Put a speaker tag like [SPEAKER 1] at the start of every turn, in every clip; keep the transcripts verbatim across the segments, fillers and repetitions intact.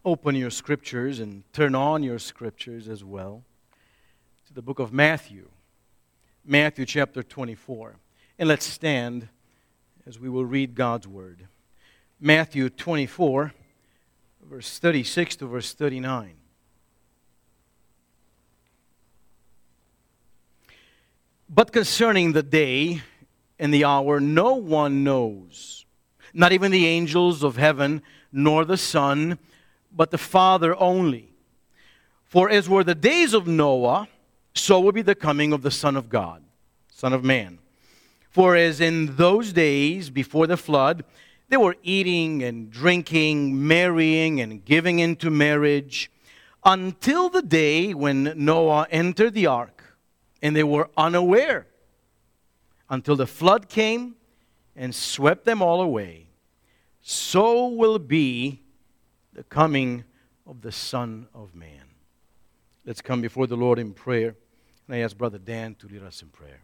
[SPEAKER 1] open your scriptures and turn on your scriptures as well to the book of Matthew, Matthew chapter twenty-four. And let's stand as we will read God's word. Matthew twenty-four, verse thirty-six to verse thirty-nine. But concerning the day and the hour, no one knows, not even the angels of heaven, nor the Son, but the Father only. For as were the days of Noah, so will be the coming of the Son of God, Son of Man. For as in those days before the flood, they were eating and drinking, marrying and giving into marriage, until the day when Noah entered the ark, and they were unaware, until the flood came and swept them all away. So will be the coming of the Son of Man. Let's come before the Lord in prayer. And I ask Brother Dan to lead us in prayer.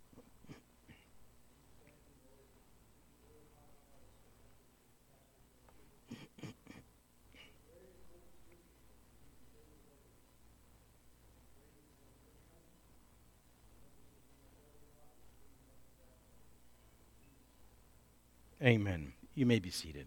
[SPEAKER 1] Amen. You may be seated.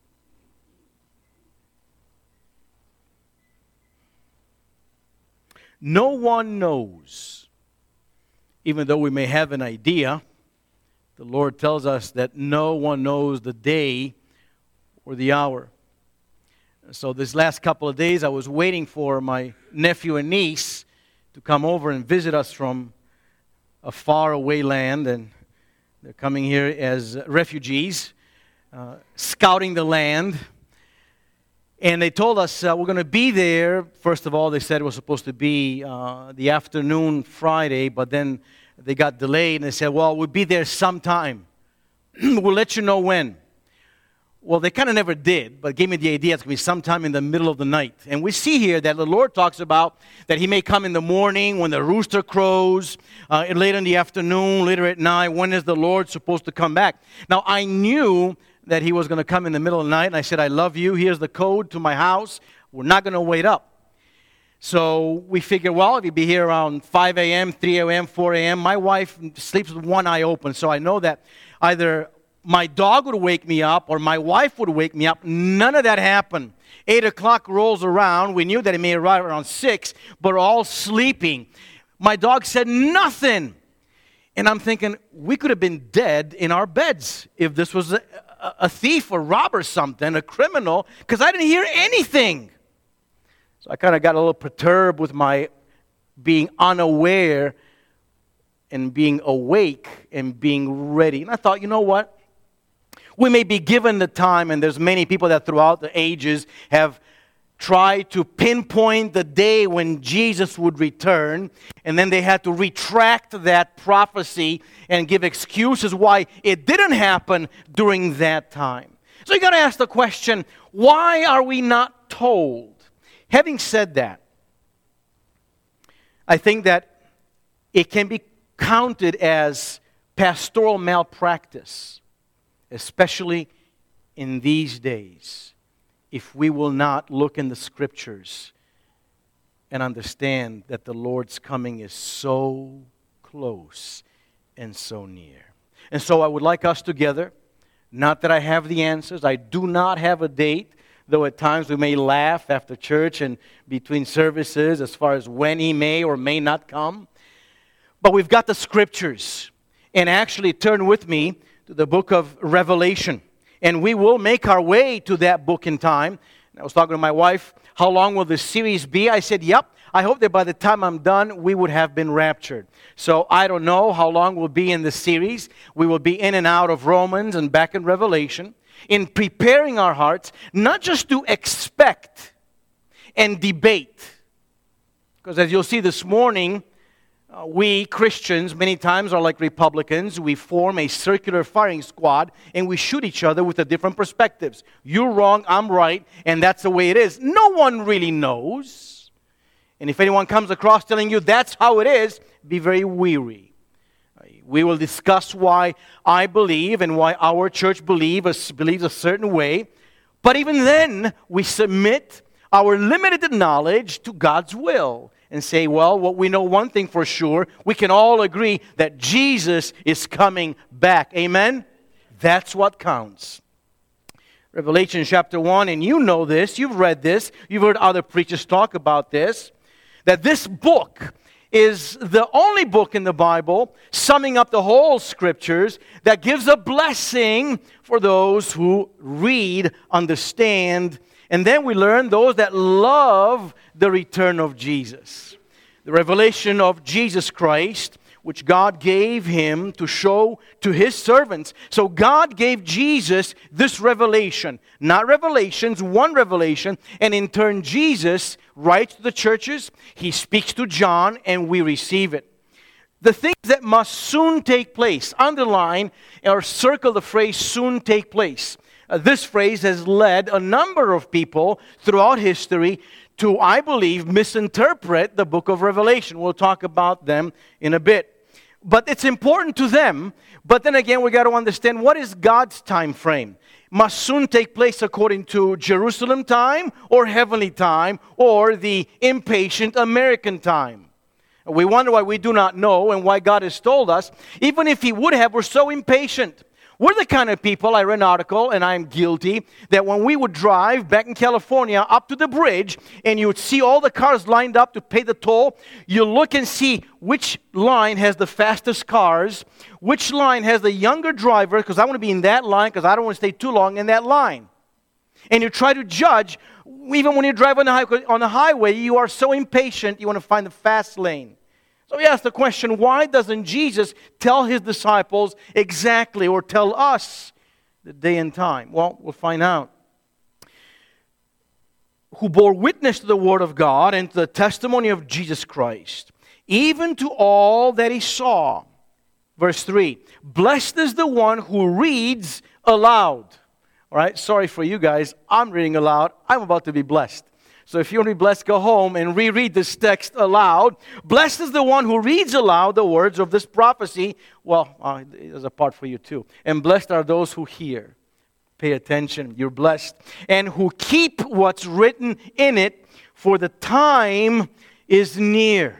[SPEAKER 1] No one knows, even though we may have an idea. The Lord tells us that no one knows the day or the hour. So this last couple of days, I was waiting for my nephew and niece to come over and visit us from a faraway land, and they're coming here as refugees, uh, scouting the land. And they told us uh, we're going to be there. First of all, they said it was supposed to be uh, the afternoon Friday, but then they got delayed, and they said, well, we'll be there sometime. We'll let you know when. Well, they kind of never did, but gave me the idea it's going to be sometime in the middle of the night. And we see here that the Lord talks about that He may come in the morning when the rooster crows, uh, later in the afternoon, later at night. When is the Lord supposed to come back? Now, I knew that He was going to come in the middle of the night, and I said, I love you. Here's the code to my house. We're not going to wait up. So we figured, well, if He'd be here around five a.m., three a.m., four a.m., my wife sleeps with one eye open, so I know that either my dog would wake me up or my wife would wake me up. None of that happened. Eight o'clock rolls around. We knew that it may arrive around six, but we're all sleeping. My dog said nothing. And I'm thinking, we could have been dead in our beds if this was a, a, a thief or robber or something, a criminal, because I didn't hear anything. So I kind of got a little perturbed with my being unaware and being awake and being ready. And I thought, you know what? We may be given the time, and there's many people that throughout the ages have tried to pinpoint the day when Jesus would return, and then they had to retract that prophecy and give excuses why it didn't happen during that time. So you got to ask the question, why are we not told? Having said that, I think that it can be counted as pastoral malpractice, especially in these days, if we will not look in the Scriptures and understand that the Lord's coming is so close and so near. And so I would like us together, not that I have the answers, I do not have a date, though at times we may laugh after church and between services as far as when He may or may not come. But we've got the Scriptures. And actually turn with me to the book of Revelation. And we will make our way to that book in time. And I was talking to my wife, how long will this series be? I said, yep, I hope that by the time I'm done, we would have been raptured. So I don't know how long we'll be in the series. We will be in and out of Romans and back in Revelation, in preparing our hearts, not just to expect and debate. Because as you'll see this morning, Uh, we Christians many times are like Republicans. We form a circular firing squad and we shoot each other with the different perspectives. You're wrong, I'm right, and that's the way it is. No one really knows. And if anyone comes across telling you that's how it is, be very weary. We will discuss why I believe and why our church believe, believes a certain way. But even then, we submit our limited knowledge to God's will and say, well, what we know one thing for sure, we can all agree that Jesus is coming back. Amen? That's what counts. Revelation chapter one, and you know this, you've read this, you've heard other preachers talk about this, that this book is the only book in the Bible summing up the whole Scriptures that gives a blessing for those who read, understand, and then we learn those that love the return of Jesus. The revelation of Jesus Christ, which God gave him to show to his servants. So God gave Jesus this revelation, not revelations, one revelation, and in turn Jesus writes to the churches, he speaks to John, and we receive it. The things that must soon take place, underline or circle the phrase soon take place. Uh, this phrase has led a number of people throughout history to, I believe, misinterpret the book of Revelation. We'll talk about them in a bit. But it's important to them. But then again, we got to understand, what is God's time frame? Must soon take place according to Jerusalem time or heavenly time or the impatient American time? We wonder why we do not know and why God has told us. Even if he would have, we're so impatient. We're the kind of people, I read an article, and I'm guilty, that when we would drive back in California up to the bridge, and you would see all the cars lined up to pay the toll, you look and see which line has the fastest cars, which line has the younger driver, because I want to be in that line, because I don't want to stay too long in that line. And you try to judge, even when you drive on the, high, on the highway, you are so impatient, you want to find the fast lane. So we ask the question, why doesn't Jesus tell his disciples exactly, or tell us the day and time? Well, we'll find out. Who bore witness to the word of God and to the testimony of Jesus Christ, even to all that he saw. Verse three, blessed is the one who reads aloud. All right, sorry for you guys, I'm reading aloud. I'm about to be blessed. So if you want to be blessed, go home and reread this text aloud. Blessed is the one who reads aloud the words of this prophecy. Well, uh, there's a part for you too. And blessed are those who hear. Pay attention. You're blessed. And who keep what's written in it, for the time is near.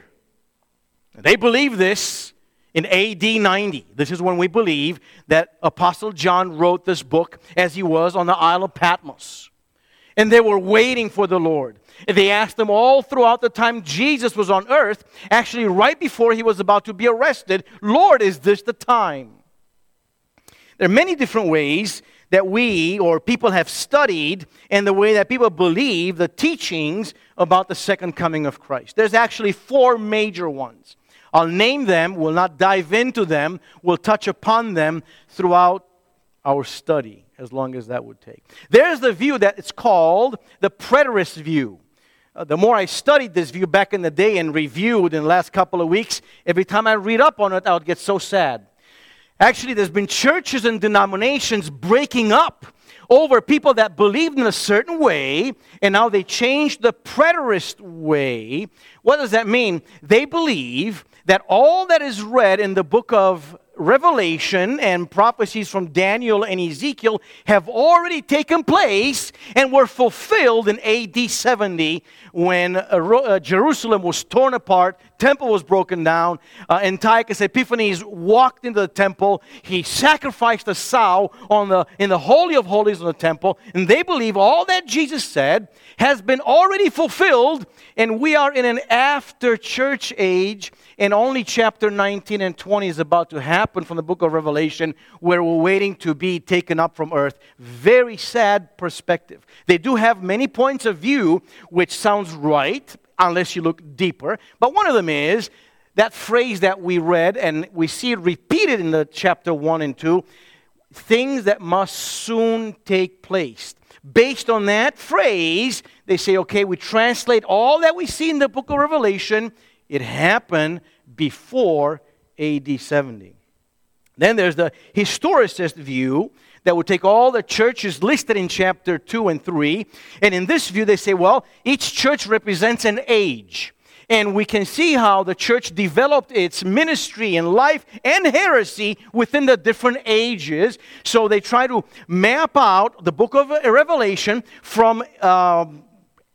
[SPEAKER 1] They believe this in A D ninety. This is when we believe that Apostle John wrote this book as he was on the Isle of Patmos. And they were waiting for the Lord. They asked him all throughout the time Jesus was on earth, actually right before he was about to be arrested, Lord, is this the time? There are many different ways that we or people have studied and the way that people believe the teachings about the second coming of Christ. There's actually four major ones. I'll name them, we'll not dive into them, we'll touch upon them throughout our study, as long as that would take. There's the view that it's called the preterist view. Uh, the more I studied this view back in the day and reviewed in the last couple of weeks, every time I read up on it, I would get so sad. Actually, there's been churches and denominations breaking up over people that believed in a certain way, and now they changed the preterist way. What does that mean? They believe that all that is read in the book of Revelation and prophecies from Daniel and Ezekiel have already taken place and were fulfilled in A D seventy when uh, Jerusalem was torn apart, temple was broken down, uh, Antiochus Epiphanes walked into the temple, he sacrificed a sow on the, in the Holy of Holies of the temple, and they believe all that Jesus said has been already fulfilled, and we are in an after-church age, and only chapter nineteen and twenty is about to happen from the book of Revelation, where we're waiting to be taken up from earth. Very sad perspective. They do have many points of view, which sounds right, unless you look deeper. But one of them is that phrase that we read, and we see it repeated in the chapter one and two, things that must soon take place. Based on that phrase, they say, okay, we translate all that we see in the book of Revelation. It happened before A D seventy. Then there's the historicist view that would take all the churches listed in chapter two and three. And in this view, they say, well, each church represents an age. And we can see how the church developed its ministry and life and heresy within the different ages. So they try to map out the book of Revelation from um,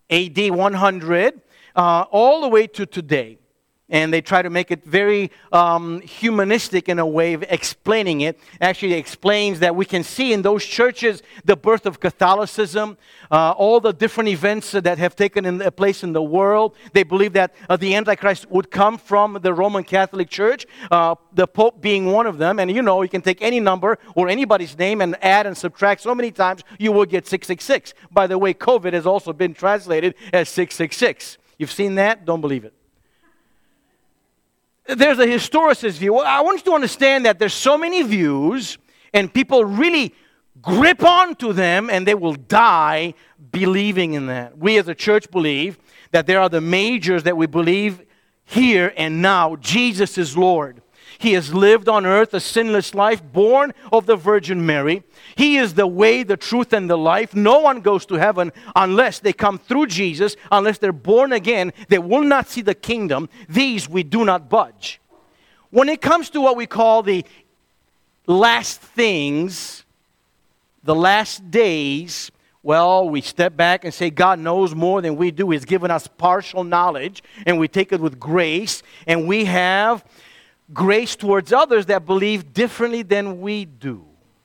[SPEAKER 1] A D one hundred, uh, all the way to today. And they try to make it very um, humanistic in a way of explaining it. Actually, it explains that we can see in those churches the birth of Catholicism, uh, all the different events that have taken in, uh, place in the world. They believe that uh, the Antichrist would come from the Roman Catholic Church, uh, the Pope being one of them. And you know, you can take any number or anybody's name and add and subtract so many times, you will get six six six. By the way, COVID has also been translated as six six six. You've seen that? Don't believe it. There's a historicist view. I want you to understand that there's so many views, and people really grip onto them, and they will die believing in that. We as a church believe that there are the majors that we believe here and now. Jesus is Lord. He has lived on earth a sinless life, born of the Virgin Mary. He is the way, the truth, and the life. No one goes to heaven unless they come through Jesus, unless they're born again. They will not see the kingdom. These we do not budge. When it comes to what we call the last things, the last days, well, we step back and say God knows more than we do. He's given us partial knowledge, and we take it with grace, and we have grace towards others that believe differently than we do.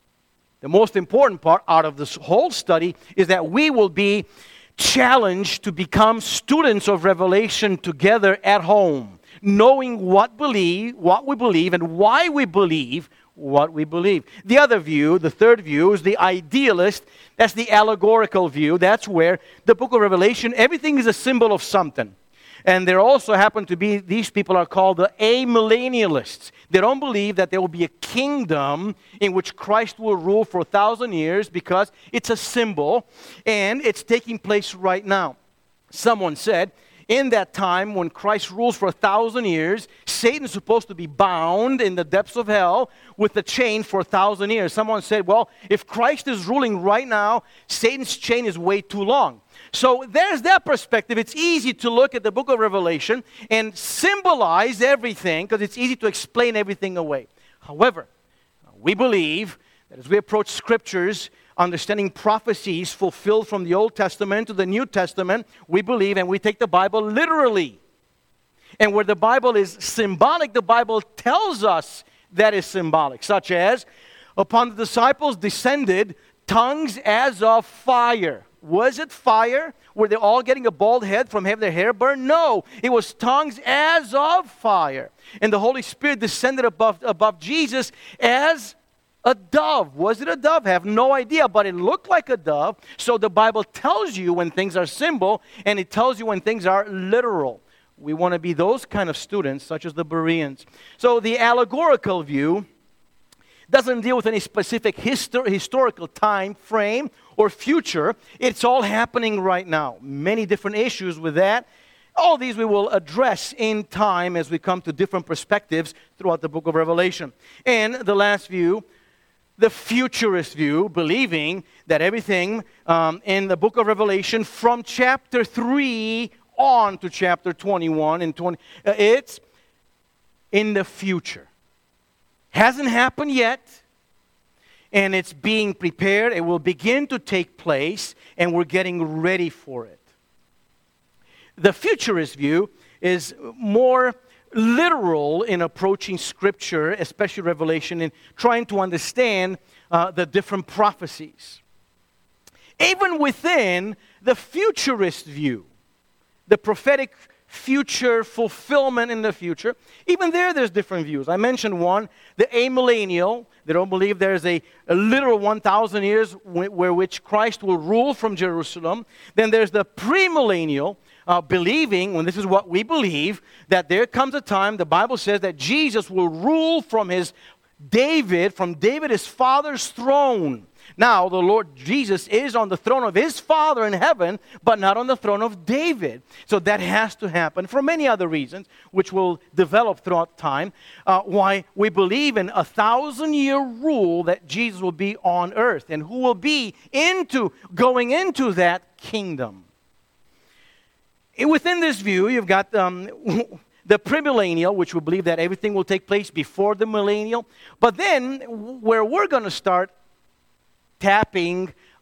[SPEAKER 1] The most important part out of this whole study is that we will be challenged to become students of Revelation together at home, knowing what believe, what we believe and why we believe what we believe. The other view, the third view, is the idealist. That's the allegorical view. That's where the book of Revelation, everything is a symbol of something. And there also happen to be, these people are called the amillennialists. They don't believe that there will be a kingdom in which Christ will rule for a thousand years because it's a symbol and it's taking place right now. Someone said, in that time when Christ rules for a thousand years, Satan is supposed to be bound in the depths of hell with a chain for a thousand years. Someone said, well, if Christ is ruling right now, Satan's chain is way too long. So there's that perspective. It's easy to look at the book of Revelation and symbolize everything because it's easy to explain everything away. However, we believe that as we approach scriptures, understanding prophecies fulfilled from the Old Testament to the New Testament, we believe and we take the Bible literally. And where the Bible is symbolic, the Bible tells us that is symbolic, such as, upon the disciples descended tongues as of fire. Was it fire? Were they all getting a bald head from having their hair burned? No. It was tongues as of fire. And the Holy Spirit descended above, above Jesus as a dove. Was it a dove? I have no idea, but it looked like a dove. So the Bible tells you when things are symbol, and it tells you when things are literal. We want to be those kind of students, such as the Bereans. So the allegorical view doesn't deal with any specific histor- historical time frame or future. It's all happening right now. Many different issues with that. All these we will address in time as we come to different perspectives throughout the book of Revelation. And the last view, the futurist view, believing that everything um, in the book of Revelation from chapter three on to chapter twenty-one and twenty, uh, it's in the future. Hasn't happened yet, and it's being prepared. It will begin to take place, and we're getting ready for it. The futurist view is more literal in approaching Scripture, especially Revelation, and trying to understand uh, the different prophecies. Even within the futurist view, the prophetic future fulfillment in the future, even there there's different views. I mentioned one, the amillennial. They don't believe there's a, a literal one thousand years w- where which Christ will rule from Jerusalem. Then there's the premillennial, uh, believing, when this is what we believe, that there comes a time, the Bible says, that Jesus will rule from his David, from David his father's throne. Now, the Lord Jesus is on the throne of his Father in heaven, but not on the throne of David. So that has to happen for many other reasons, which will develop throughout time, uh, why we believe in a thousand-year rule that Jesus will be on earth and who will be into going into that kingdom. Within this view, you've got um, the premillennial, which we believe that everything will take place before the millennial. But then, where we're going to start tapping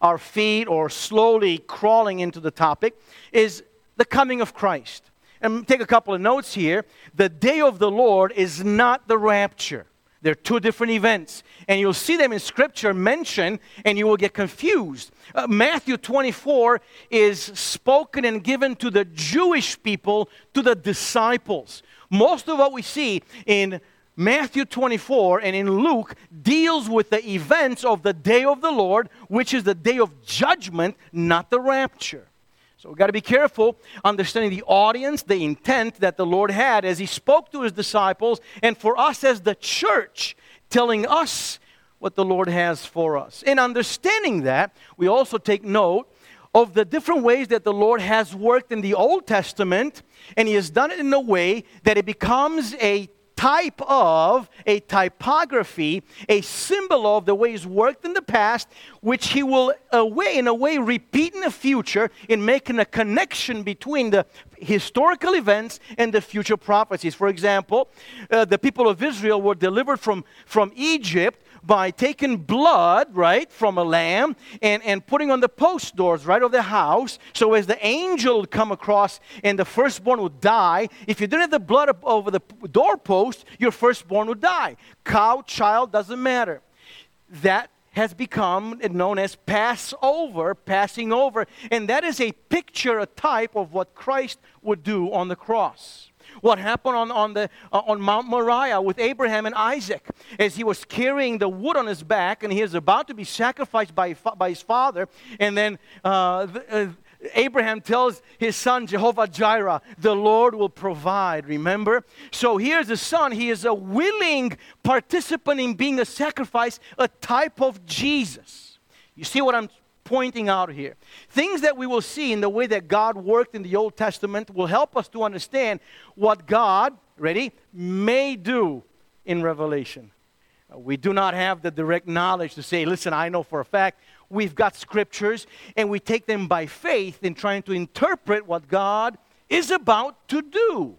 [SPEAKER 1] our feet or slowly crawling into the topic, is the coming of Christ. And take a couple of notes here. The day of the Lord is not the rapture. They're two different events. And you'll see them in Scripture mentioned, and you will get confused. Uh, Matthew twenty-four is spoken and given to the Jewish people, to the disciples. Most of what we see in Matthew twenty-four and in Luke deals with the events of the day of the Lord, which is the day of judgment, not the rapture. So we've got to be careful understanding the audience, the intent that the Lord had as He spoke to His disciples, and for us as the church, telling us what the Lord has for us. In understanding that, we also take note of the different ways that the Lord has worked in the Old Testament, and He has done it in a way that it becomes a type of, a typography, a symbol of the way He's worked in the past, which He will, a way, in a way, repeat in the future in making a connection between the historical events and the future prophecies. For example, uh, the people of Israel were delivered from, from Egypt by taking blood, right, from a lamb and, and putting on the post doors, right, of the house. So as the angel would come across and the firstborn would die, if you didn't have the blood up over the doorpost, your firstborn would die. Cow, child, doesn't matter. That has become known as Passover, passing over. And that is a picture, a type of what Christ would do on the cross. What happened on, on, the, uh, on Mount Moriah with Abraham and Isaac as he was carrying the wood on his back and he is about to be sacrificed by, by his father. And then uh, the, uh, Abraham tells his son, Jehovah Jireh, the Lord will provide, remember? So here's the son. He is a willing participant in being a sacrifice, a type of Jesus. You see what I'm pointing out here? Things that we will see in the way that God worked in the Old Testament will help us to understand what God, ready, may do in Revelation. Uh, we do not have the direct knowledge to say, listen, I know for a fact. We've got scriptures, and we take them by faith in trying to interpret what God is about to do.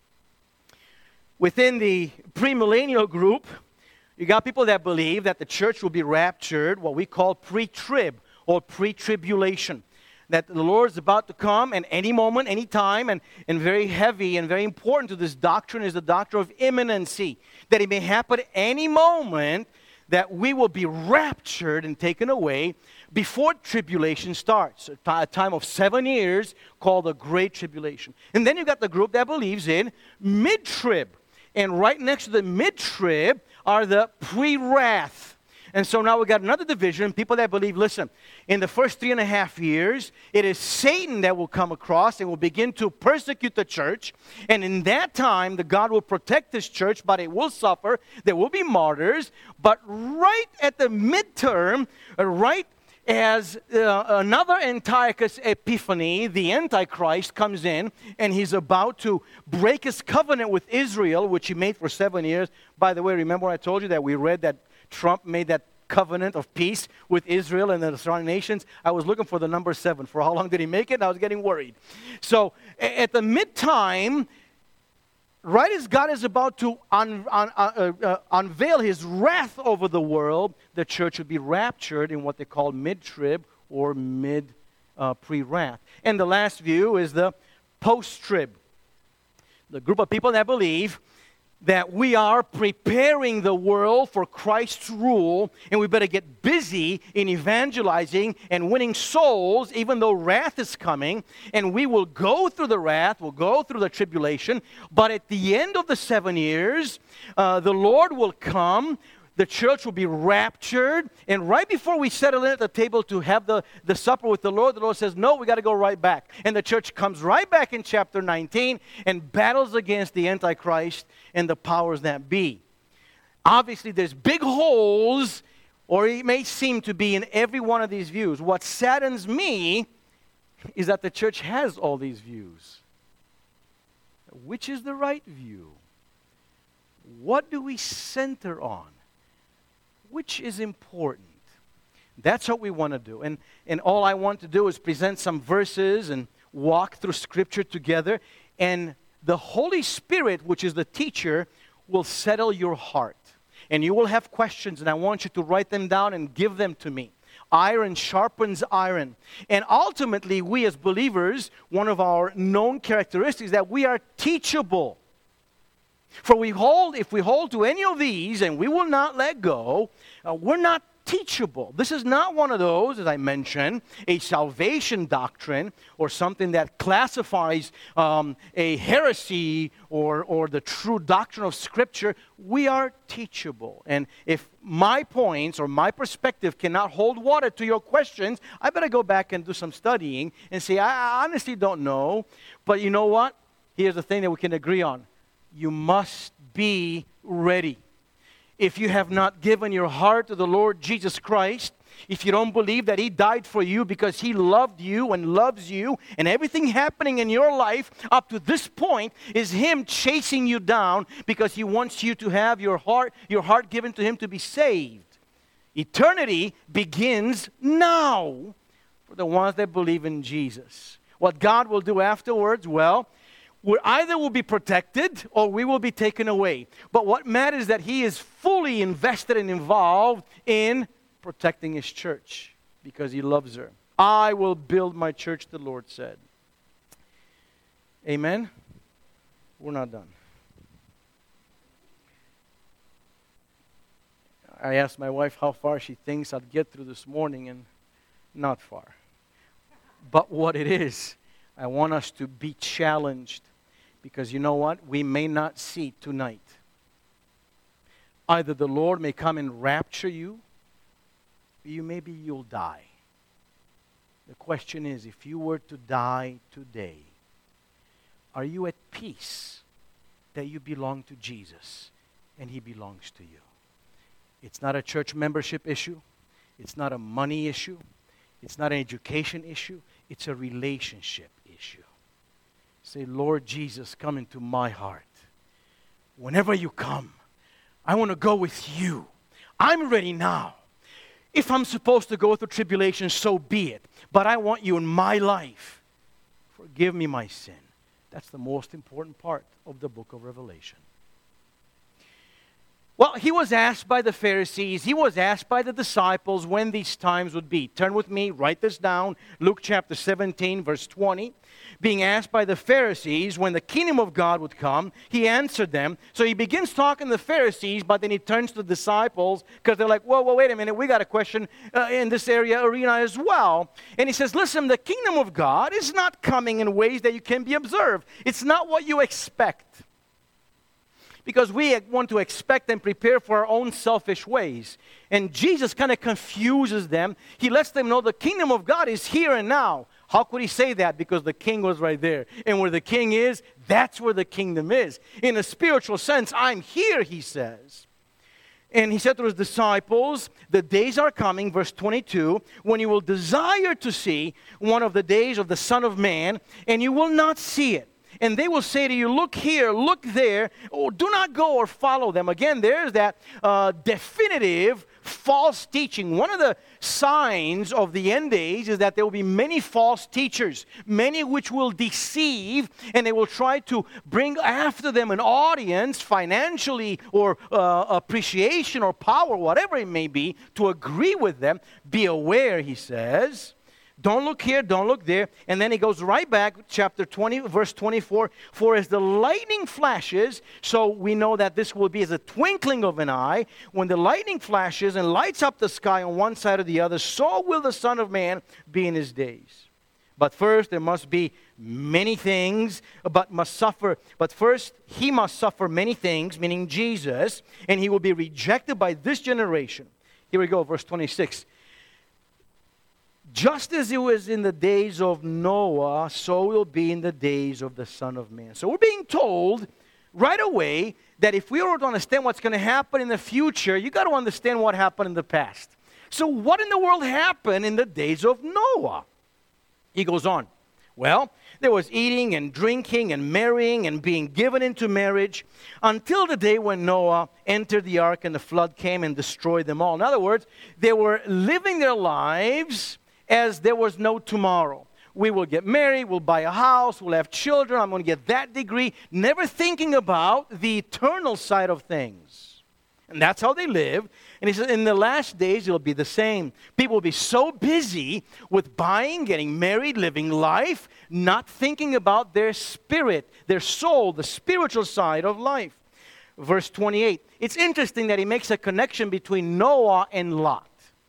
[SPEAKER 1] Within the premillennial group, you got people that believe that the church will be raptured, what we call pre-trib or pre-tribulation. That the Lord is about to come at any moment, any time, and, and very heavy and very important to this doctrine is the doctrine of imminency. That it may happen at any moment that we will be raptured and taken away before tribulation starts. A time of seven years called the Great Tribulation. And then you got the group that believes in mid-trib. And right next to the mid-trib are the pre-wrath. And so now we got another division, people that believe, listen, in the first three and a half years, it is Satan that will come across and will begin to persecute the church. And in that time, the God will protect this church, but it will suffer. There will be martyrs. But right at the midterm, uh, right as uh, another Antiochus Epiphanes, the Antichrist, comes in, and he's about to break his covenant with Israel, which he made for seven years. By the way, remember when I told you that we read that Trump made that covenant of peace with Israel and the surrounding nations? I was looking for the number seven. For how long did he make it? And I was getting worried. So at the mid-time, right as God is about to un, un, uh, uh, unveil His wrath over the world, the church would be raptured in what they call mid-trib or mid-pre-wrath. Uh, and the last view is the post-trib. The group of people that believe that we are preparing the world for Christ's rule, and we better get busy in evangelizing and winning souls, even though wrath is coming, and we will go through the wrath, we'll go through the tribulation, but at the end of the seven years, uh, the Lord will come, the church will be raptured, and right before we settle in at the table to have the, the supper with the Lord, the Lord says, no, we got to go right back. And the church comes right back in chapter nineteen and battles against the Antichrist and the powers that be. Obviously, there's big holes, or it may seem to be, in every one of these views. What saddens me is that the church has all these views. Which is the right view? What do we center on? Which is important? That's what we want to do. And, and all I want to do is present some verses and walk through Scripture together. And the Holy Spirit, which is the teacher, will settle your heart. And you will have questions, and I want you to write them down and give them to me. Iron sharpens iron. And ultimately, we as believers, one of our known characteristics is that we are teachable. For we hold, if we hold to any of these and we will not let go, uh, we're not teachable. This is not one of those, as I mentioned, a salvation doctrine or something that classifies um, a heresy or, or the true doctrine of Scripture. We are teachable. And if my points or my perspective cannot hold water to your questions, I better go back and do some studying and say, I honestly don't know. But you know what? Here's the thing that we can agree on. You must be ready. If you have not given your heart to the Lord Jesus Christ, if you don't believe that He died for you because He loved you and loves you, and everything happening in your life up to this point is Him chasing you down because He wants you to have your heart, your heart given to Him to be saved. Eternity begins now for the ones that believe in Jesus. What God will do afterwards, well, we either will be protected or we will be taken away. But what matters is that He is fully invested and involved in protecting His church because He loves her. I will build my church, the Lord said. Amen? We're not done. I asked my wife how far she thinks I'd get through this morning, and not far. But what it is, I want us to be challenged. Because you know what? We may not see tonight. Either the Lord may come and rapture you, or you maybe you'll die. The question is, if you were to die today, are you at peace that you belong to Jesus and He belongs to you? It's not a church membership issue. It's not a money issue. It's not an education issue. It's a relationship issue. Say, Lord Jesus, come into my heart. Whenever you come, I want to go with you. I'm ready now. If I'm supposed to go through tribulation, so be it. But I want you in my life. Forgive me my sin. That's the most important part of the book of Revelation. Well, He was asked by the Pharisees, He was asked by the disciples when these times would be. Turn with me, write this down. Luke chapter seventeen, verse twenty. Being asked by the Pharisees when the kingdom of God would come, He answered them. So He begins talking to the Pharisees, but then He turns to the disciples because they're like, whoa, whoa, wait a minute, we got a question uh, in this area arena as well. And He says, listen, the kingdom of God is not coming in ways that you can be observed. It's not what you expect. Because we want to expect and prepare for our own selfish ways. And Jesus kind of confuses them. He lets them know the kingdom of God is here and now. How could He say that? Because the king was right there. And where the king is, that's where the kingdom is. In a spiritual sense, I'm here, He says. And He said to His disciples, the days are coming, verse twenty-two, when you will desire to see one of the days of the Son of Man, and you will not see it. And they will say to you, look here, look there, or do not go or follow them. Again, there's that uh, definitive false teaching. One of the signs of the end days is that there will be many false teachers, many which will deceive, and they will try to bring after them an audience financially or uh, appreciation or power, whatever it may be, to agree with them. Be aware, He says. Don't look here, don't look there. And then He goes right back, chapter twenty, verse twenty-four. For as the lightning flashes, so we know that this will be as a twinkling of an eye. When the lightning flashes and lights up the sky on one side or the other, so will the Son of Man be in His days. But first there must be many things, but must suffer. But first He must suffer many things, meaning Jesus, and He will be rejected by this generation. Here we go, verse twenty-six. Just as it was in the days of Noah, so will be in the days of the Son of Man. So we're being told right away that if we were to understand what's going to happen in the future, you got to understand what happened in the past. So what in the world happened in the days of Noah? He goes on. Well, there was eating and drinking and marrying and being given into marriage until the day when Noah entered the ark and the flood came and destroyed them all. In other words, they were living their lives as there was no tomorrow. We will get married, we'll buy a house, we'll have children, I'm going to get that degree, never thinking about the eternal side of things. And that's how they lived. And he says, in the last days, it'll be the same. People will be so busy with buying, getting married, living life, not thinking about their spirit, their soul, the spiritual side of life. Verse twenty-eight. It's interesting that he makes a connection between Noah and Lot.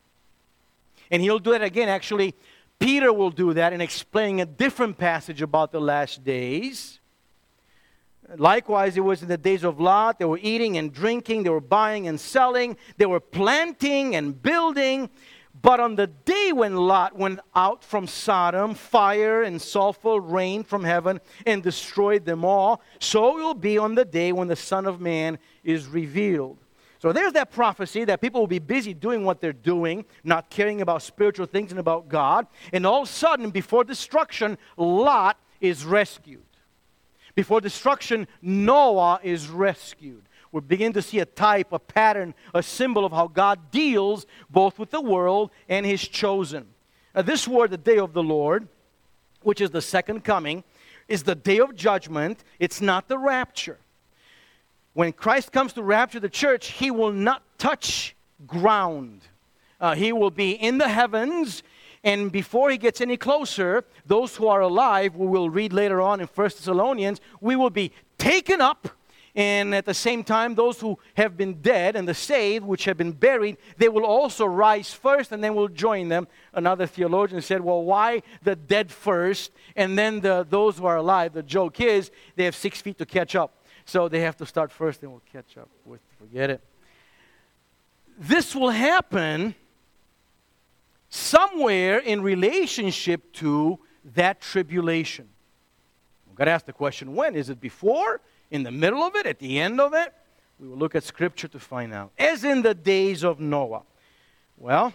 [SPEAKER 1] And he'll do it again. Actually, Peter will do that in explaining a different passage about the last days. Likewise, it was in the days of Lot. They were eating and drinking. They were buying and selling. They were planting and building. But on the day when Lot went out from Sodom, fire and sulfur rained from heaven and destroyed them all. So it will be on the day when the Son of Man is revealed. So there's that prophecy that people will be busy doing what they're doing, not caring about spiritual things and about God. And all of a sudden, before destruction, Lot is rescued. Before destruction, Noah is rescued. We're beginning to see a type, a pattern, a symbol of how God deals both with the world and His chosen. Now, this word, the day of the Lord, which is the second coming, is the day of judgment. It's not the rapture. When Christ comes to rapture the church, He will not touch ground. Uh, he will be in the heavens. And before He gets any closer, those who are alive, we will read later on in First Thessalonians, we will be taken up. And at the same time, those who have been dead and the saved, which have been buried, they will also rise first and then we'll join them. Another theologian said, well, why the dead first and then the, those who are alive? The joke is they have six feet to catch up. So they have to start first and we'll catch up with, forget it. This will happen somewhere in relationship to that tribulation. We've got to ask the question, when? Is it before? In the middle of it? At the end of it? We will look at Scripture to find out. As in the days of Noah. Well,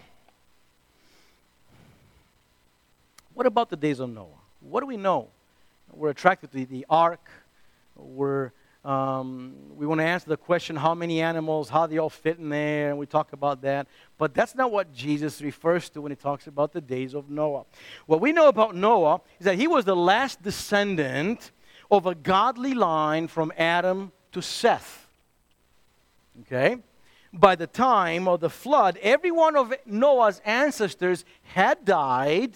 [SPEAKER 1] what about the days of Noah? What do we know? We're attracted to the ark. We're Um, we want to answer the question, how many animals, how they all fit in there, and we talk about that. But that's not what Jesus refers to when He talks about the days of Noah. What we know about Noah is that he was the last descendant of a godly line from Adam to Seth. Okay? By the time of the flood, every one of Noah's ancestors had died,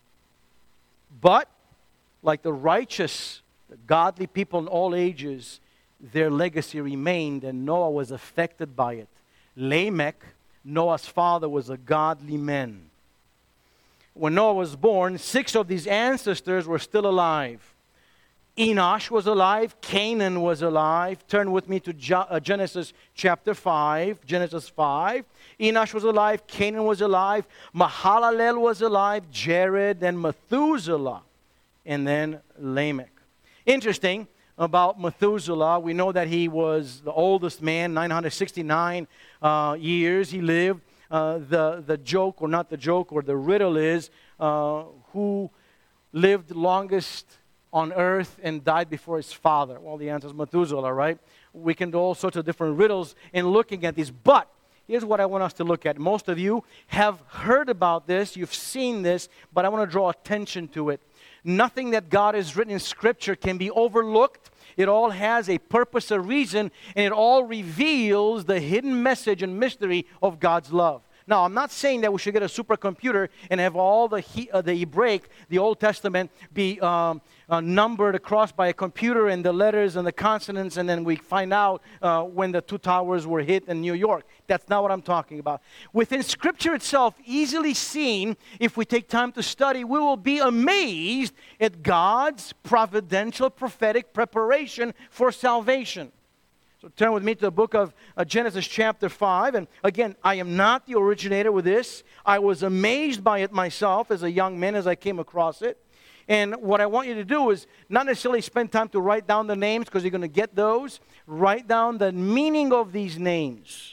[SPEAKER 1] but like the righteous, the godly people in all ages, their legacy remained, and Noah was affected by it. Lamech, Noah's father, was a godly man. When Noah was born, six of these ancestors were still alive. Enosh was alive. Canaan was alive. Turn with me to Genesis chapter five. Genesis five. Enosh was alive. Canaan was alive. Mahalalel was alive. Jared and Methuselah. And then Lamech. Interesting about Methuselah, we know that he was the oldest man, nine hundred sixty-nine uh, years he lived. Uh, the, the joke, or not the joke, or the riddle is, uh, who lived longest on earth and died before his father? Well, the answer is Methuselah, right? We can do all sorts of different riddles in looking at these. But here's what I want us to look at. Most of you have heard about this, you've seen this, but I want to draw attention to it. Nothing that God has written in Scripture can be overlooked. It all has a purpose, a reason, and it all reveals the hidden message and mystery of God's love. Now, I'm not saying that we should get a supercomputer and have all the he, uh, the Hebraic, the Old Testament, be um, uh, numbered across by a computer and the letters and the consonants, and then we find out uh, when the two towers were hit in New York. That's not what I'm talking about. Within Scripture itself, easily seen, if we take time to study, we will be amazed at God's providential, prophetic preparation for salvation. So turn with me to the book of uh, Genesis chapter five. And again, I am not the originator with this. I was amazed by it myself as a young man as I came across it. And what I want you to do is not necessarily spend time to write down the names, because you're going to get those. Write down the meaning of these names.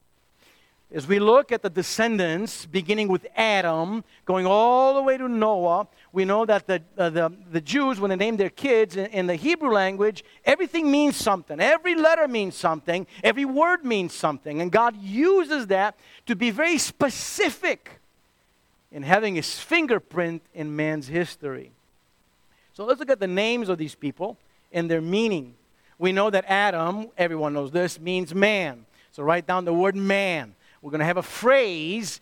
[SPEAKER 1] As we look at the descendants, beginning with Adam, going all the way to Noah, we know that the, uh, the, the Jews, when they name their kids in, in the Hebrew language, everything means something. Every letter means something. Every word means something. And God uses that to be very specific in having His fingerprint in man's history. So let's look at the names of these people and their meaning. We know that Adam, everyone knows this, means man. So write down the word man. We're going to have a phrase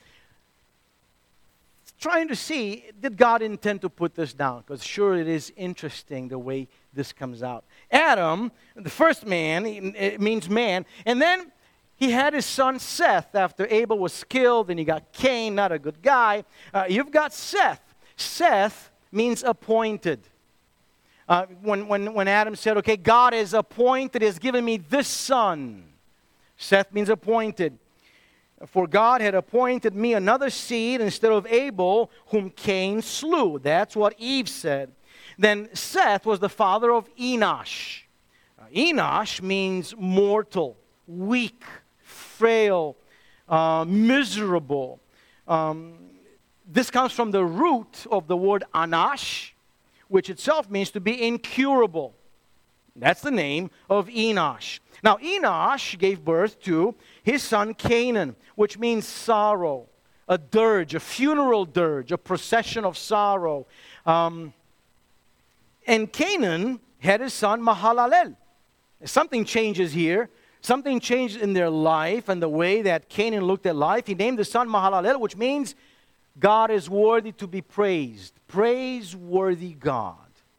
[SPEAKER 1] trying to see, did God intend to put this down? Because sure, it is interesting the way this comes out. Adam, the first man, it means man. And then he had his son Seth after Abel was killed. And you got Cain, not a good guy. Uh, you've got Seth. Seth means appointed. Uh, when, when, when Adam said, okay, God is appointed, has given me this son. Seth means appointed. For God had appointed me another seed instead of Abel, whom Cain slew. That's what Eve said. Then Seth was the father of Enosh. Uh, Enosh means mortal, weak, frail, uh, miserable. Um, this comes from the root of the word anash, which itself means to be incurable. That's the name of Enosh. Now, Enosh gave birth to his son Canaan, which means sorrow, a dirge, a funeral dirge, a procession of sorrow. Um, and Canaan had his son Mahalalel. Something changes here. Something changed in their life and the way that Canaan looked at life. He named the son Mahalalel, which means God is worthy to be praised. Praiseworthy God.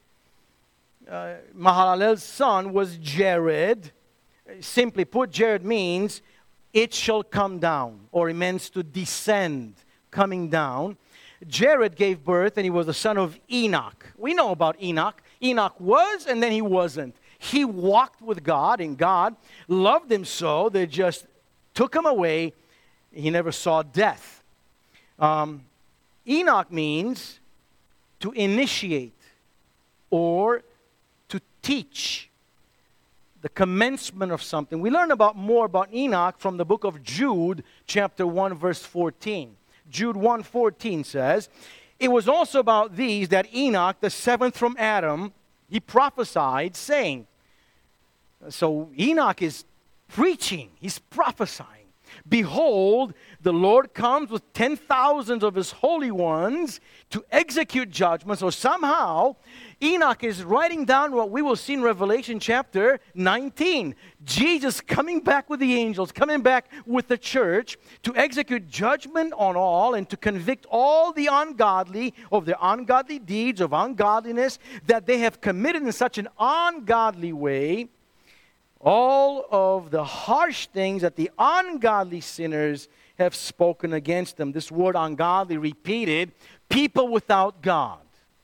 [SPEAKER 1] Uh, Mahalalel's son was Jared. Simply put, Jared means it shall come down, or it means to descend, coming down. Jared gave birth, and he was the son of Enoch. We know about Enoch. Enoch was, and then he wasn't. He walked with God, and God loved him so they just took him away. He never saw death. Um, Enoch means to initiate or to teach. The commencement of something. We learn about more about Enoch from the book of Jude, chapter one, verse fourteen. Jude one fourteen says, it was also about these that Enoch, the seventh from Adam, he prophesied, saying. So Enoch is preaching, he's prophesying. Behold, the Lord comes with ten thousands of his holy ones to execute judgment. So somehow, Enoch is writing down what we will see in Revelation chapter nineteen. Jesus coming back with the angels, coming back with the church to execute judgment on all and to convict all the ungodly of their ungodly deeds, of ungodliness that they have committed in such an ungodly way. All of the harsh things that the ungodly sinners have spoken against them. This word ungodly repeated, people without God.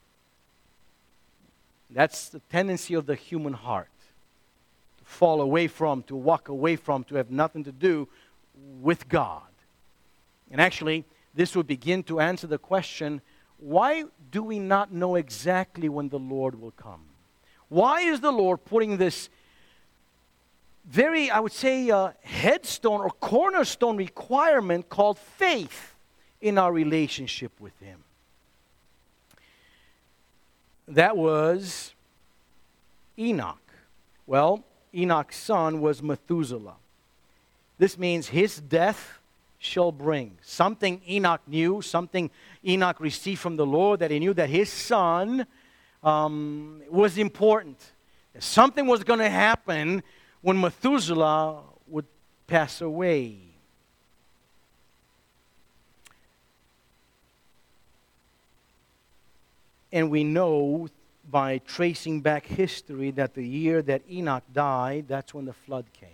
[SPEAKER 1] That's the tendency of the human heart. To fall away from, to walk away from, to have nothing to do with God. And actually, this would begin to answer the question, why do we not know exactly when the Lord will come? Why is the Lord putting this very, I would say, uh, headstone or cornerstone requirement called faith in our relationship with Him? That was Enoch. Well, Enoch's son was Methuselah. This means his death shall bring. Something Enoch knew, something Enoch received from the Lord, that he knew that his son um, was important. Something was going to happen when Methuselah would pass away. And we know by tracing back history that the year that Enoch died, that's when the flood came.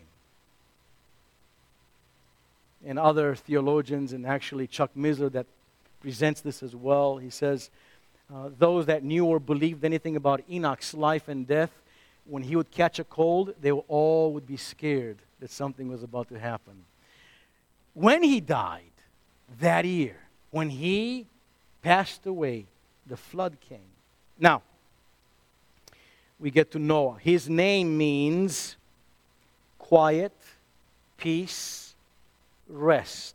[SPEAKER 1] And other theologians, and actually Chuck Missler that presents this as well, he says, uh, those that knew or believed anything about Enoch's life and death, when he would catch a cold, they all would be scared that something was about to happen. When he died, that year, when he passed away, the flood came. Now, we get to Noah. His name means quiet, peace, rest.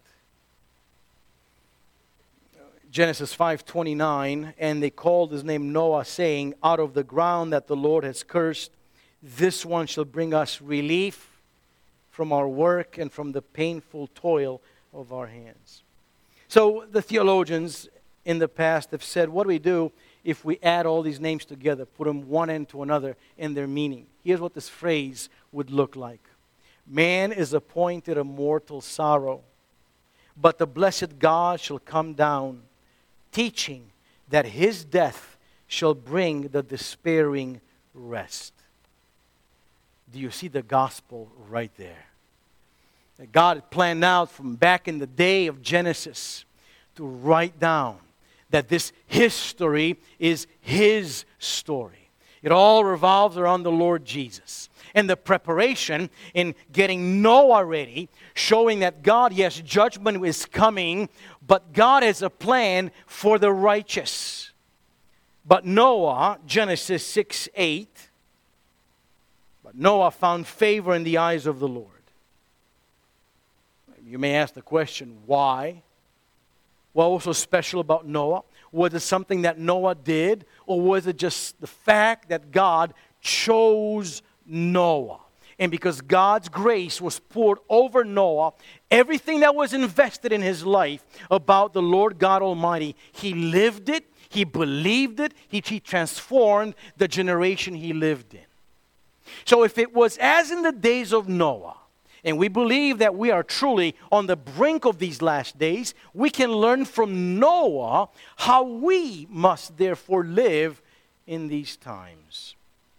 [SPEAKER 1] Genesis five twenty-nine, and they called his name Noah, saying, out of the ground that the Lord has cursed, this one shall bring us relief from our work and from the painful toil of our hands. So the theologians in the past have said, what do we do if we add all these names together, put them one end to another in their meaning? Here's what this phrase would look like. Man is appointed a mortal sorrow. But the blessed God shall come down, teaching that his death shall bring the despairing rest. Do you see the gospel right there? That God had planned out from back in the day of Genesis to write down that this history is his story. It all revolves around the Lord Jesus. And the preparation in getting Noah ready, showing that God, yes, judgment is coming, but God has a plan for the righteous. But Noah, Genesis six eight, but Noah found favor in the eyes of the Lord. You may ask the question, why? What was so special about Noah? Was it something that Noah did? Or was it just the fact that God chose Noah? And because God's grace was poured over Noah, everything that was invested in his life about the Lord God Almighty, he lived it, he believed it, he, he transformed the generation he lived in. So if it was as in the days of Noah, and we believe that we are truly on the brink of these last days, we can learn from Noah how we must therefore live in these times.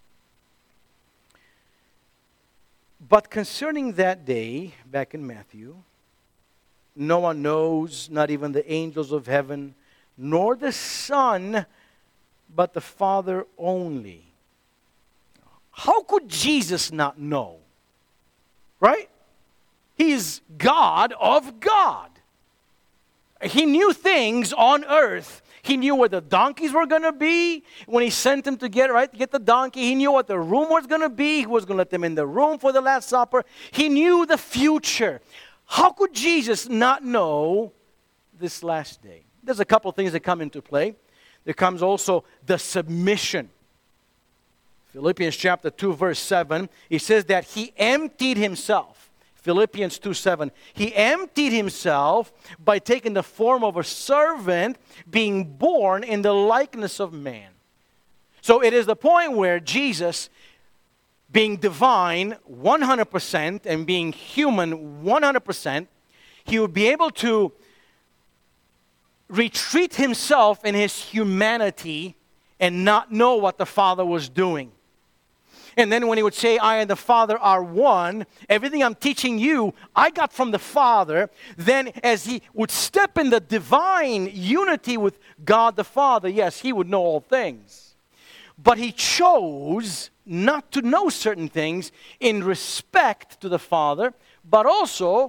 [SPEAKER 1] But concerning that day, back in Matthew, Noah knows not even the angels of heaven, nor the Son, but the Father only. How could Jesus not know? Right? He is God of God. He knew things on earth. He knew where the donkeys were going to be. When he sent them to get, right, to get the donkey, he knew what the room was going to be. He was going to let them in the room for the Last Supper. He knew the future. How could Jesus not know this last day? There's a couple things that come into play. There comes also the submission. Philippians chapter two, verse seven, he says that he emptied himself. Philippians two seven. He emptied himself by taking the form of a servant, being born in the likeness of man. So it is the point where Jesus, being divine one hundred percent and being human one hundred percent, he would be able to retreat himself in his humanity and not know what the Father was doing. And then when he would say, I and the Father are one, everything I'm teaching you, I got from the Father. Then as he would step in the divine unity with God the Father, yes, he would know all things. But he chose not to know certain things in respect to the Father, but also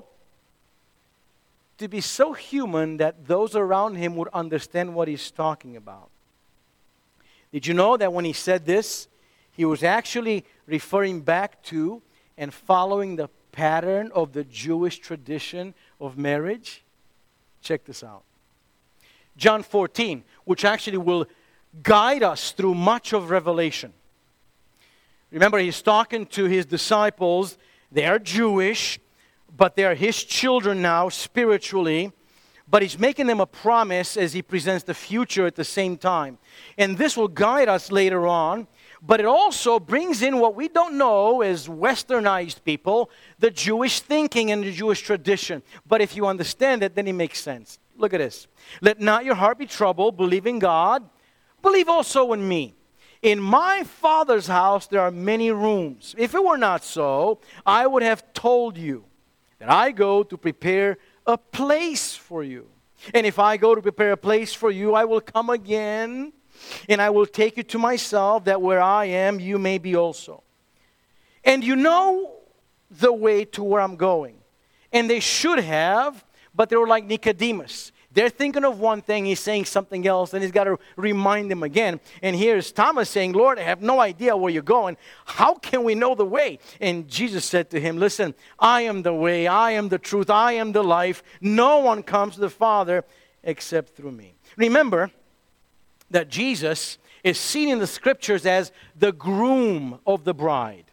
[SPEAKER 1] to be so human that those around him would understand what he's talking about. Did you know that when he said this, he was actually referring back to and following the pattern of the Jewish tradition of marriage? Check this out. John fourteen, which actually will guide us through much of Revelation. Remember, he's talking to his disciples. They are Jewish, but they are his children now spiritually. But he's making them a promise as he presents the future at the same time. And this will guide us later on. But it also brings in what we don't know as westernized people, the Jewish thinking and the Jewish tradition. But if you understand it, then it makes sense. Look at this. Let not your heart be troubled. Believe in God. Believe also in me. In my Father's house there are many rooms. If it were not so, I would have told you that I go to prepare a place for you. And if I go to prepare a place for you, I will come again, and I will take you to myself, that where I am, you may be also. And you know the way to where I'm going. And they should have, but they were like Nicodemus. They're thinking of one thing, he's saying something else, and he's got to remind them again. And here's Thomas saying, Lord, I have no idea where you're going. How can we know the way? And Jesus said to him, listen, I am the way, I am the truth, I am the life. No one comes to the Father except through me. Remember that Jesus is seen in the Scriptures as the groom of the bride.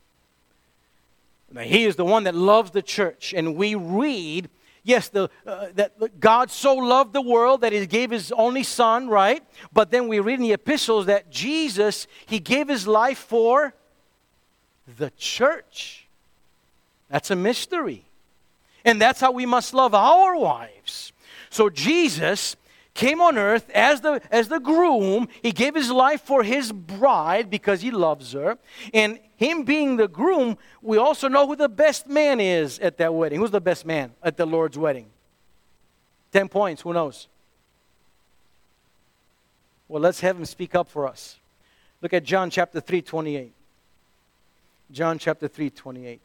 [SPEAKER 1] Now, he is the one that loves the church, and we read, yes, the, uh, that God so loved the world that he gave his only son, right? But then we read in the epistles that Jesus, he gave his life for the church. That's a mystery. And that's how we must love our wives. So Jesus came on earth as the, as the groom. He gave his life for his bride because he loves her. And him being the groom, we also know who the best man is at that wedding. Who's the best man at the Lord's wedding? Ten points, who knows? Well, let's have him speak up for us. Look at John chapter three, twenty-eight. John chapter three, twenty-eight.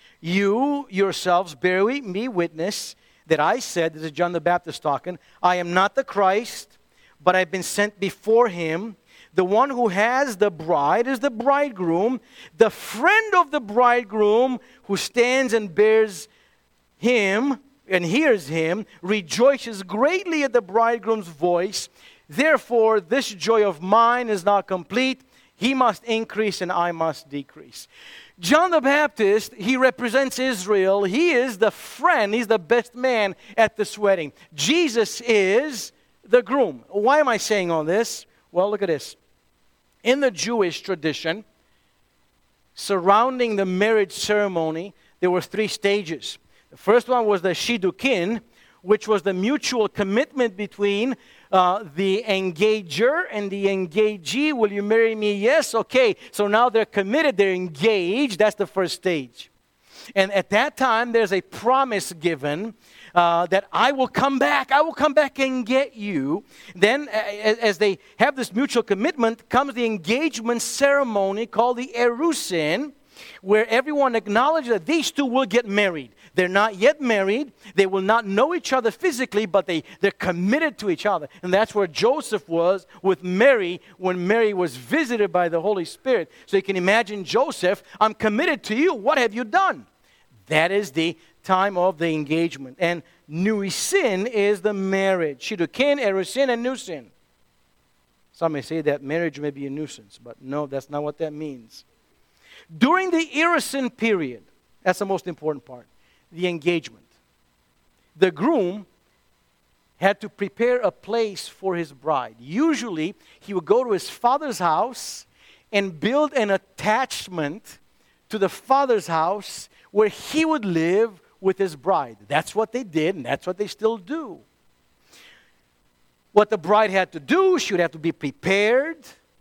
[SPEAKER 1] You yourselves bear me witness that I said, this is John the Baptist talking, I am not the Christ, but I've been sent before him. The one who has the bride is the bridegroom. The friend of the bridegroom who stands and bears him and hears him rejoices greatly at the bridegroom's voice. Therefore, this joy of mine is not complete. He must increase and I must decrease. John the Baptist, he represents Israel. He is the friend. He's the best man at this wedding. Jesus is the groom. Why am I saying all this? Well, look at this. In the Jewish tradition, surrounding the marriage ceremony, there were three stages. The first one was the shidduchin, which was the mutual commitment between uh, the engager and the engagee. Will you marry me? Yes. Okay. So now they're committed. They're engaged. That's the first stage. And at that time, there's a promise given uh, that I will come back. I will come back and get you. Then, as they have this mutual commitment, comes the engagement ceremony called the erusin, where everyone acknowledges that these two will get married. They're not yet married. They will not know each other physically, but they, they're committed to each other. And that's where Joseph was with Mary when Mary was visited by the Holy Spirit. So you can imagine Joseph, I'm committed to you. What have you done? That is the time of the engagement. And nuisin is the marriage. Shidduchin, erusin, and nusin. Some may say that marriage may be a nuisance, but no, that's not what that means. During the erusin period, that's the most important part, the engagement, the groom had to prepare a place for his bride. Usually, he would go to his father's house and build an attachment to the father's house where he would live with his bride. That's what they did, and that's what they still do. What the bride had to do, she would have to be prepared.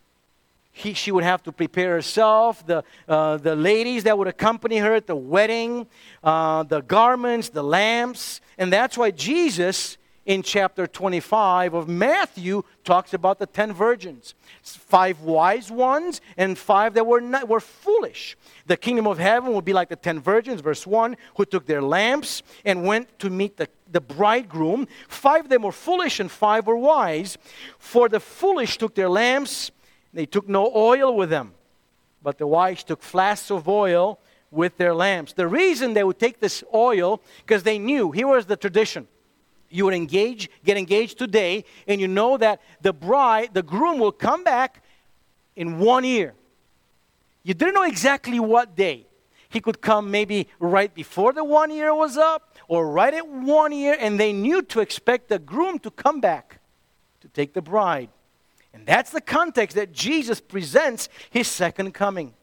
[SPEAKER 1] He, she would have to prepare herself, the, uh, the ladies that would accompany her at the wedding, uh, the garments, the lamps. And that's why Jesus, in chapter twenty-five of Matthew, talks about the ten virgins. Five wise ones and five that were, not, were foolish. The kingdom of heaven would be like the ten virgins, verse one, who took their lamps and went to meet the, the bridegroom. Five of them were foolish and five were wise. For the foolish took their lamps. They took no oil with them, but the wise took flasks of oil with their lamps. The reason they would take this oil, because they knew, here was the tradition. You would engage, get engaged today, and you know that the bride, the groom will come back in one year. You didn't know exactly what day. He could come maybe right before the one year was up, or right at one year, and they knew to expect the groom to come back to take the bride. And that's the context that Jesus presents his second coming.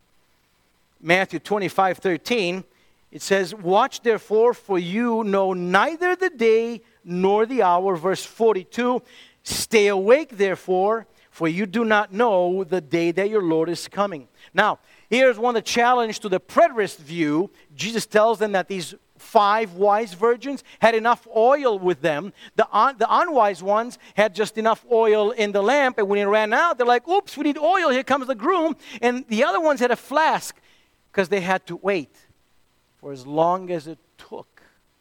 [SPEAKER 1] Matthew twenty-five, thirteen, it says, watch therefore, for you know neither the day nor the hour. Verse forty-two, stay awake therefore, for you do not know the day that your Lord is coming. Now, here's one of the challenge to the preterist view. Jesus tells them that these five wise virgins had enough oil with them. The, un, the unwise ones had just enough oil in the lamp, and when it ran out, they're like, oops, we need oil, here comes the groom. And the other ones had a flask because they had to wait for as long as it took.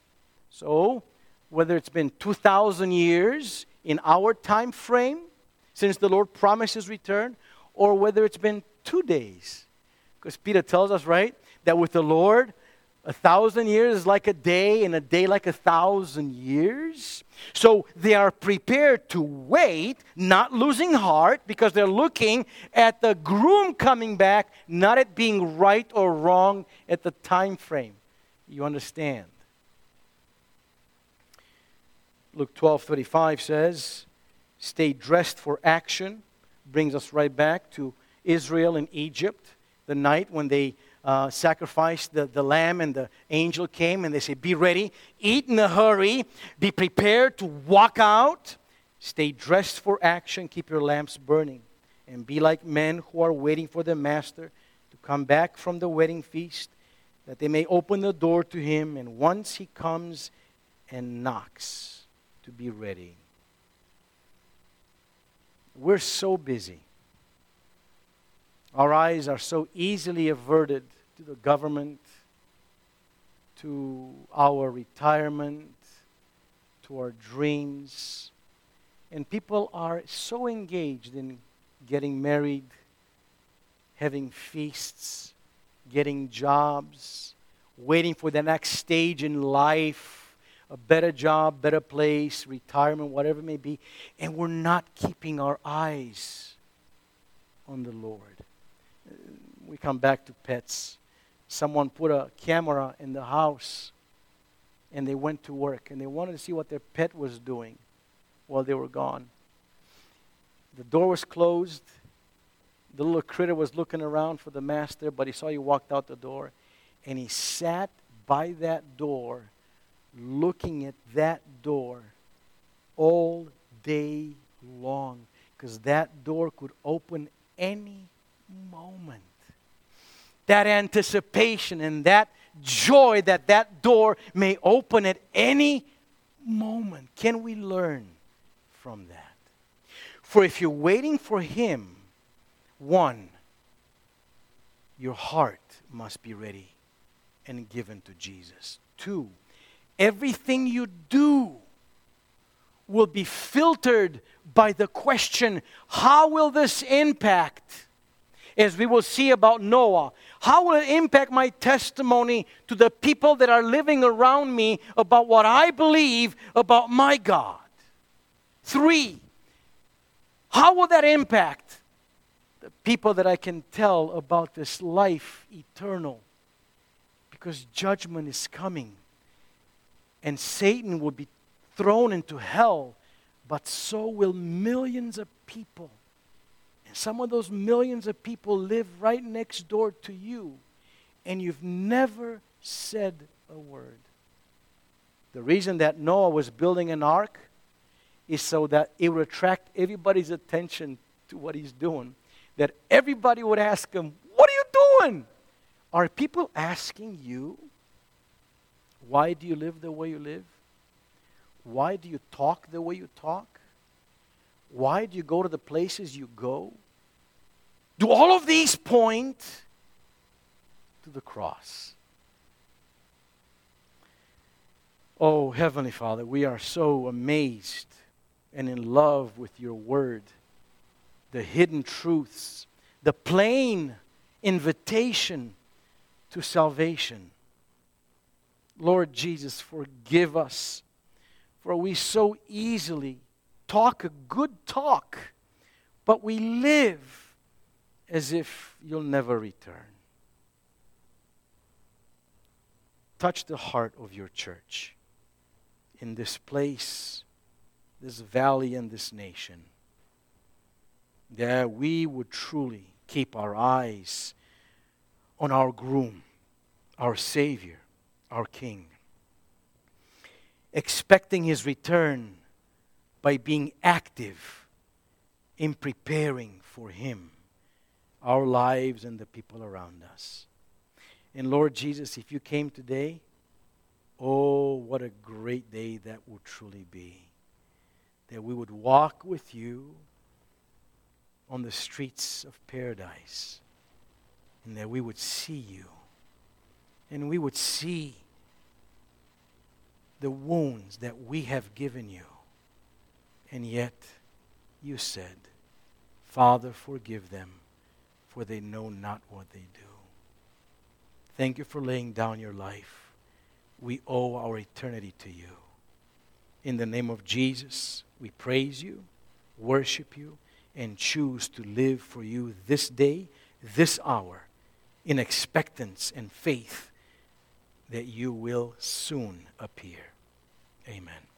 [SPEAKER 1] So, whether it's been two thousand years in our time frame since the Lord promised his return, or whether it's been two days. Because Peter tells us, right, that with the Lord, a thousand years is like a day, and a day like a thousand years. So they are prepared to wait, not losing heart, because they're looking at the groom coming back, not at being right or wrong at the time frame. You understand? Luke twelve thirty-five says, stay dressed for action. Brings us right back to Israel and Egypt, the night when they uh, sacrificed the, the lamb, and the angel came, and they said, be ready, eat in a hurry, be prepared to walk out, stay dressed for action, keep your lamps burning, and be like men who are waiting for the master to come back from the wedding feast, that they may open the door to him, and once he comes and knocks, to be ready. We're so busy. Our eyes are so easily averted to the government, to our retirement, to our dreams. And people are so engaged in getting married, having feasts, getting jobs, waiting for the next stage in life, a better job, better place, retirement, whatever it may be. And we're not keeping our eyes on the Lord. We come back to pets. Someone put a camera in the house, and they went to work, and they wanted to see what their pet was doing while they were gone. The door was closed. The little critter was looking around for the master, but he saw you walked out the door, and he sat by that door, looking at that door all day long, because that door could open any moment. That anticipation and that joy that that door may open at any moment. Can we learn from that? For if you're waiting for Him, one, your heart must be ready and given to Jesus. Two, everything you do will be filtered by the question, how will this impact? As we will see about Noah, how will it impact my testimony to the people that are living around me about what I believe about my God? Three, how will that impact the people that I can tell about this life eternal? Because judgment is coming, and Satan will be thrown into hell, but so will millions of people. And some of those millions of people live right next door to you, and you've never said a word. The reason that Noah was building an ark is so that it would attract everybody's attention to what he's doing. That everybody would ask him, what are you doing? Are people asking you, why do you live the way you live? Why do you talk the way you talk? Why do you go to the places you go? Do all of these point to the cross? Oh, Heavenly Father, we are so amazed and in love with your word, the hidden truths, the plain invitation to salvation. Lord Jesus, forgive us, for we so easily talk a good talk, but we live as if you'll never return. Touch the heart of your church in this place, this valley, and this nation, that we would truly keep our eyes on our groom, our Savior, our King, expecting His return by being active in preparing for Him, our lives and the people around us. And Lord Jesus, if you came today, oh, what a great day that would truly be. That we would walk with you on the streets of paradise, and that we would see you, and we would see the wounds that we have given you. And yet, you said, Father, forgive them, for they know not what they do. Thank you for laying down your life. We owe our eternity to you. In the name of Jesus, we praise you, worship you, and choose to live for you this day, this hour, in expectance and faith that you will soon appear. Amen.